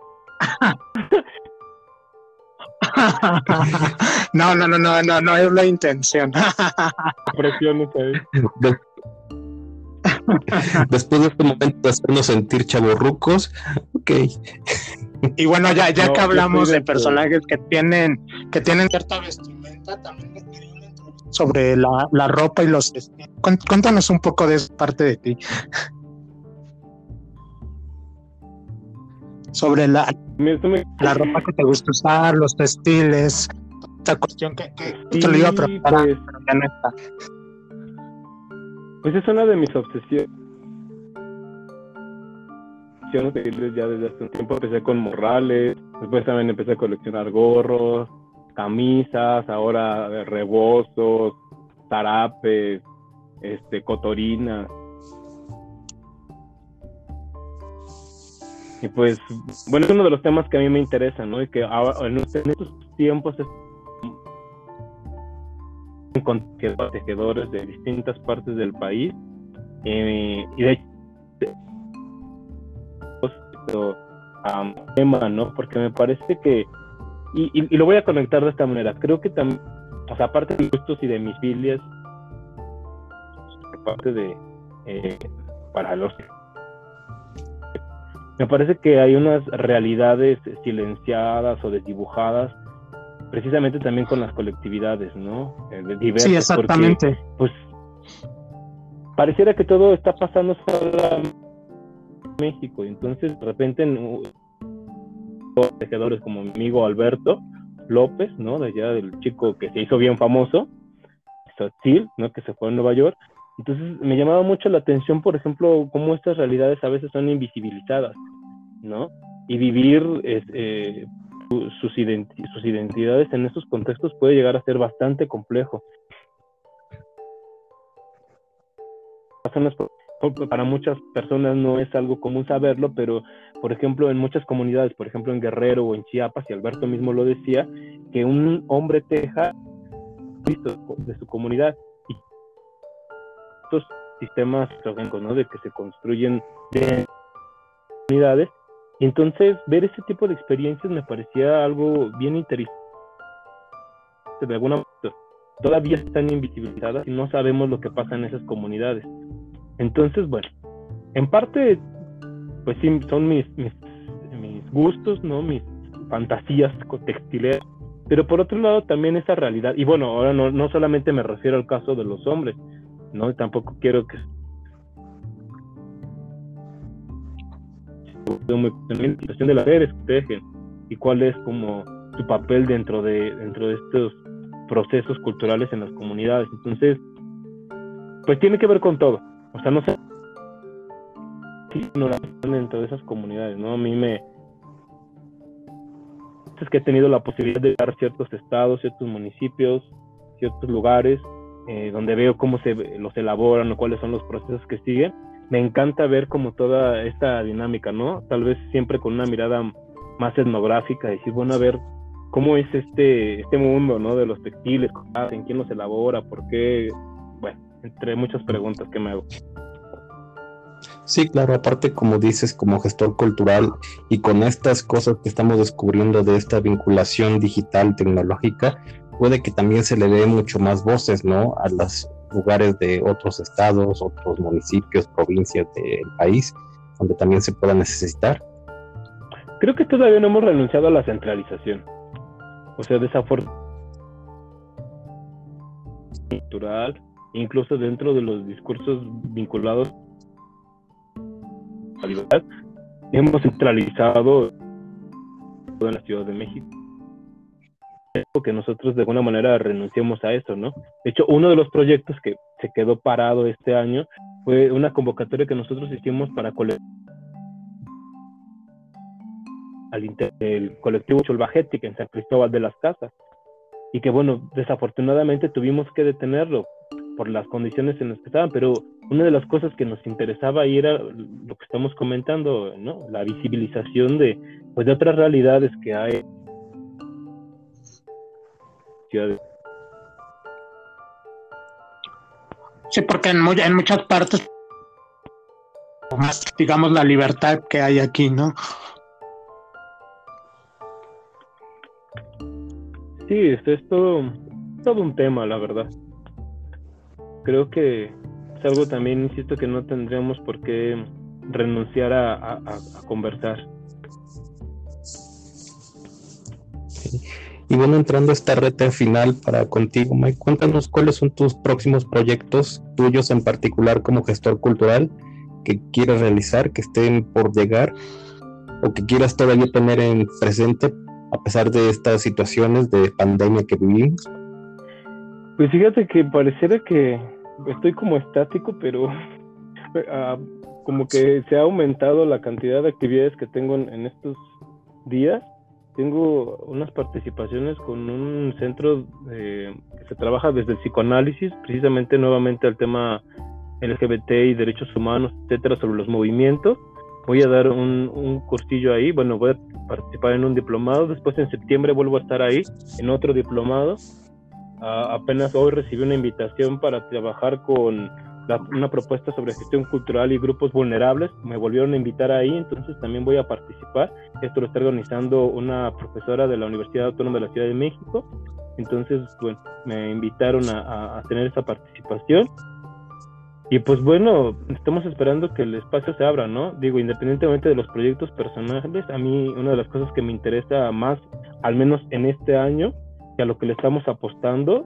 No, no, no, no, no, no es la intención. Presiones ahí. De- Después de este momento de hacernos sentir chavorrucos, ok. Y bueno, ya, ya No, que yo hablamos soy de de- personajes que tienen, que tienen cierta vestimenta, también me quería una entrevista sobre la, la ropa y los vestidos. Cuen- Cuéntanos un poco de esa parte de ti. Sobre la, Mira, esto me- la ropa que te gusta usar, los textiles, esta cuestión que, que te lo iba a Sí, preguntar, pues, pero ya no está. pues es una de mis obsesiones. Obsesiones ya desde hace un tiempo empecé con morrales, después también empecé a coleccionar gorros, camisas, ahora rebozos, zarapes, este, cotorinas. Y pues, bueno, es uno de los temas que a mí me interesa, ¿no? Y que ahora, en estos tiempos es con tejedores de distintas partes del país, eh, y de hecho um, tema, ¿no? Porque me parece que, y, y, y lo voy a conectar de esta manera, creo que también, o sea, aparte de mis gustos y de mis filias, aparte de, eh, para los, me parece que hay unas realidades silenciadas o desdibujadas, precisamente también con las colectividades, ¿no? Eh, de diversas, Sí, exactamente. Porque, pues, pareciera que todo está pasando solamente en México, y entonces de repente en, tejedores como mi amigo Alberto López, ¿no? De allá del chico que se hizo bien famoso, Sotil, ¿no? Que se fue a Nueva York. Entonces me llamaba mucho la atención, por ejemplo, cómo estas realidades a veces son invisibilizadas, ¿no? Y vivir es, eh, sus, identi- sus identidades en estos contextos puede llegar a ser bastante complejo. Para muchas personas no es algo común saberlo, pero por ejemplo en muchas comunidades, por ejemplo en Guerrero o en Chiapas, y Alberto mismo lo decía, que un hombre teja de su comunidad, y estos sistemas, ¿no? De que se construyen de comunidades, y entonces ver ese tipo de experiencias me parecía algo bien interesante. De alguna manera todavía están invisibilizadas y no sabemos lo que pasa en esas comunidades. Entonces, bueno, en parte, pues sí, son mis, mis, mis gustos, ¿no? Mis fantasías textileras, pero por otro lado también esa realidad, y bueno, ahora no, no solamente me refiero al caso de los hombres, ¿no? Tampoco quiero que la situación de las mujeres que tejen y cuál es como su papel dentro de dentro de estos procesos culturales en las comunidades. Entonces, pues tiene que ver con todo. O sea, no sé si no la dentro de esas comunidades, ¿no? A mí me es que he tenido la posibilidad de dar ciertos estados, ciertos municipios, ciertos lugares, eh, donde veo cómo se los elaboran o cuáles son los procesos que siguen. Me encanta ver como toda esta dinámica, ¿no? Tal vez siempre con una mirada más etnográfica, decir, bueno, a ver, ¿cómo es este, este mundo, ¿no? De los textiles, en quién los elabora, por qué, bueno, entre muchas preguntas que me hago. Sí, claro, aparte como dices, como gestor cultural y con estas cosas que estamos descubriendo de esta vinculación digital tecnológica, puede que también se le dé mucho más voces, ¿no? A los lugares de otros estados, otros municipios, provincias del país, donde también se pueda necesitar. Creo que todavía no hemos renunciado a la centralización. O sea, desafortunadamente, cultural, incluso dentro de los discursos vinculados a la libertad, hemos centralizado en la Ciudad de México. Que nosotros de alguna manera renunciamos a eso, ¿no? De hecho, uno de los proyectos que se quedó parado este año fue una convocatoria que nosotros hicimos para coleccionar al inter el colectivo Cholbajetic en San Cristóbal de las Casas, y que bueno, desafortunadamente tuvimos que detenerlo por las condiciones en las que estaban, pero una de las cosas que nos interesaba ahí era lo que estamos comentando, ¿no? La visibilización de, pues, de otras realidades que hay en ciudades. Sí, porque en, muy, en muchas partes, más, digamos, la libertad que hay aquí, ¿no? Sí, esto es todo, todo un tema, la verdad. Creo que es algo también, insisto, que no tendríamos por qué renunciar a, a, a conversar. Sí. Y bueno, entrando a esta reta final para contigo, Mike, cuéntanos cuáles son tus próximos proyectos tuyos en particular como gestor cultural que quieras realizar, que estén por llegar o que quieras todavía tener en presente a pesar de estas situaciones de pandemia que vivimos. Pues fíjate que pareciera que estoy como estático, pero uh, como que se ha aumentado la cantidad de actividades que tengo en, en estos días. Tengo unas participaciones con un centro eh, que se trabaja desde el psicoanálisis, precisamente nuevamente al tema L G B T y derechos humanos, etcétera, sobre los movimientos. Voy a dar un, un cursillo ahí, bueno, voy a participar en un diplomado, después en septiembre vuelvo a estar ahí en otro diplomado. Uh, apenas hoy recibí una invitación para trabajar con la, una propuesta sobre gestión cultural y grupos vulnerables, me volvieron a invitar ahí, entonces también voy a participar. Esto lo está organizando una profesora de la Universidad Autónoma de la Ciudad de México, entonces bueno, me invitaron a, a, a tener esa participación. Y pues bueno, estamos esperando que el espacio se abra, ¿no? Digo, independientemente de los proyectos personales, a mí una de las cosas que me interesa más, al menos en este año, que a lo que le estamos apostando,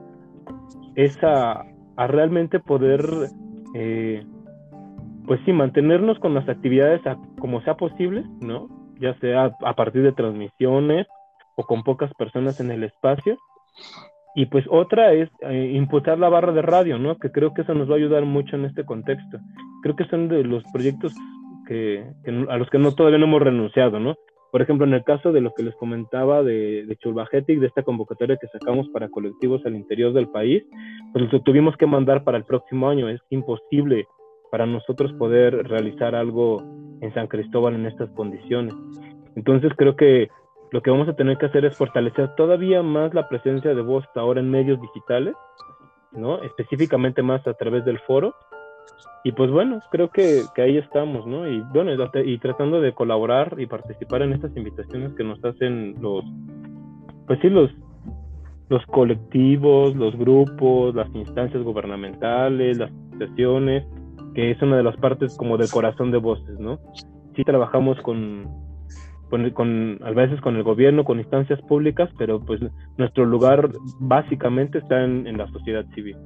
es a, a realmente poder, eh, pues sí, mantenernos con las actividades a, como sea posible, ¿no? Ya sea a partir de transmisiones o con pocas personas en el espacio. Y pues otra es eh, imputar la barra de radio, ¿no? Que creo que eso nos va a ayudar mucho en este contexto. Creo que son de los proyectos que, que a los que no todavía no hemos renunciado, ¿no? Por ejemplo, en el caso de lo que les comentaba de, de Chulbajetic, de esta convocatoria que sacamos para colectivos al interior del país, pues lo tuvimos que mandar para el próximo año. Es imposible para nosotros poder realizar algo en San Cristóbal en estas condiciones. Entonces creo que lo que vamos a tener que hacer es fortalecer todavía más la presencia de voz ahora en medios digitales, ¿no? Específicamente más a través del foro. Y pues bueno, creo que, que ahí estamos, ¿no? Y bueno, y tratando de colaborar y participar en estas invitaciones que nos hacen los, pues sí, los, los colectivos, los grupos, las instancias gubernamentales, las asociaciones, que es una de las partes como del corazón de Voces, ¿no? Sí trabajamos con... Con, con, a veces con el gobierno, con instancias públicas, pero pues nuestro lugar básicamente está en, en la sociedad civil.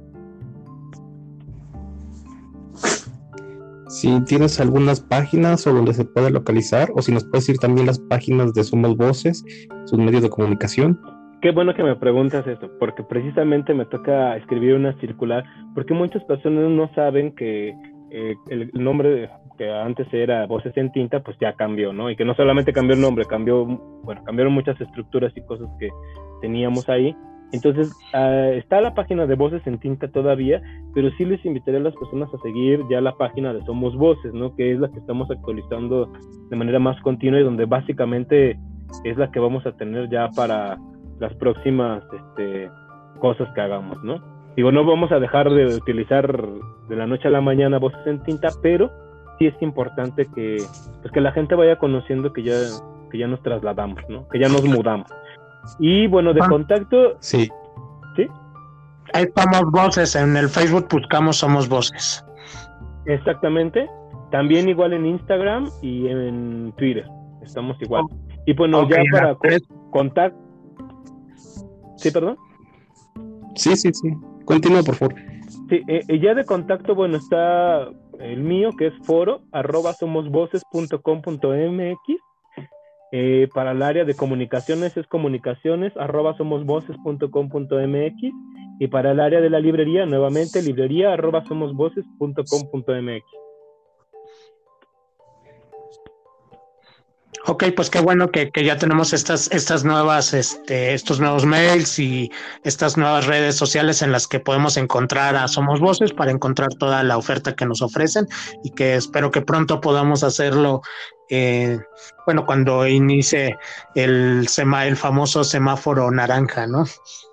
Si tienes algunas páginas o donde se puede localizar, o si nos puedes decir también las páginas de Somos Voces, sus medios de comunicación. Qué bueno que me preguntas esto, porque precisamente me toca escribir una circular, porque muchas personas no saben que eh, el nombre que antes era Voces en Tinta, pues ya cambió, ¿no? Y que no solamente cambió el nombre, cambió, bueno, cambiaron muchas estructuras y cosas que teníamos ahí. Entonces, uh, está la página de Voces en Tinta todavía, pero sí les invitaré a las personas a seguir ya la página de Somos Voces, ¿no? Que es la que estamos actualizando de manera más continua y donde básicamente es la que vamos a tener ya para las próximas este, cosas que hagamos, ¿no? Digo, no vamos a dejar de utilizar de la noche a la mañana Voces en Tinta, pero sí es importante que, pues, que la gente vaya conociendo que ya, que ya nos trasladamos, ¿no? Que ya nos mudamos. Y bueno, de contacto... Sí. ¿Sí? Ahí Somos Voces, en el Facebook buscamos Somos Voces. Exactamente. También igual en Instagram y en Twitter. Estamos igual. Oh. Y bueno, okay, ya para co- contacto... ¿Sí, perdón? Sí, sí, sí. Continúa, por favor. Sí, eh, ya de contacto, bueno, está el mío, que es foro, arroba somosvoces punto com punto m x. Eh, para el área de comunicaciones es comunicaciones, arroba somosvoces punto com punto m x. Y para el área de la librería, nuevamente, librería, arroba somosvoces punto com punto m x. Ok, pues qué bueno que, que ya tenemos estas, estas nuevas, este, estos nuevos mails y estas nuevas redes sociales en las que podemos encontrar a Somos Voces para encontrar toda la oferta que nos ofrecen y que espero que pronto podamos hacerlo, eh, bueno, cuando inicie el sema, el famoso semáforo naranja, ¿no?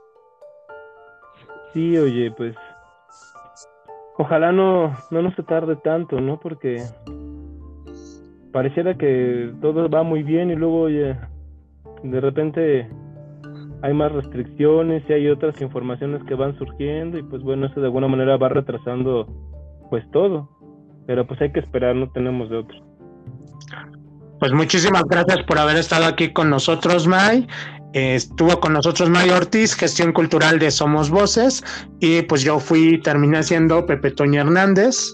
Sí, oye, pues ojalá no, no nos se tarde tanto, ¿no? Porque pareciera que todo va muy bien y luego, oye, de repente hay más restricciones y hay otras informaciones que van surgiendo y pues bueno, eso de alguna manera va retrasando pues todo, pero pues hay que esperar, no tenemos de otro. Pues muchísimas gracias por haber estado aquí con nosotros, May. Eh, estuvo con nosotros May Ortiz, gestión cultural de Somos Voces, y pues yo fui, terminé siendo Pepe Toño Hernández.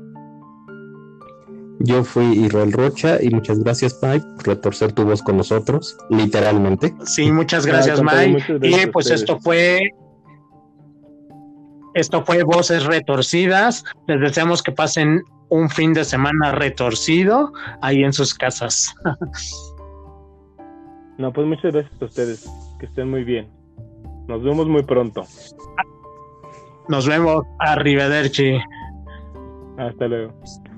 Yo fui Israel Rocha y muchas gracias, May, por retorcer tu voz con nosotros, literalmente. Sí, muchas gracias, Ah, May. muchas gracias Y pues a ustedes. esto fue esto fue Voces Retorcidas. Les deseamos que pasen un fin de semana retorcido ahí en sus casas. No, pues muchas gracias a ustedes, que estén muy bien. Nos vemos muy pronto. Nos vemos. Arrivederci. Hasta luego.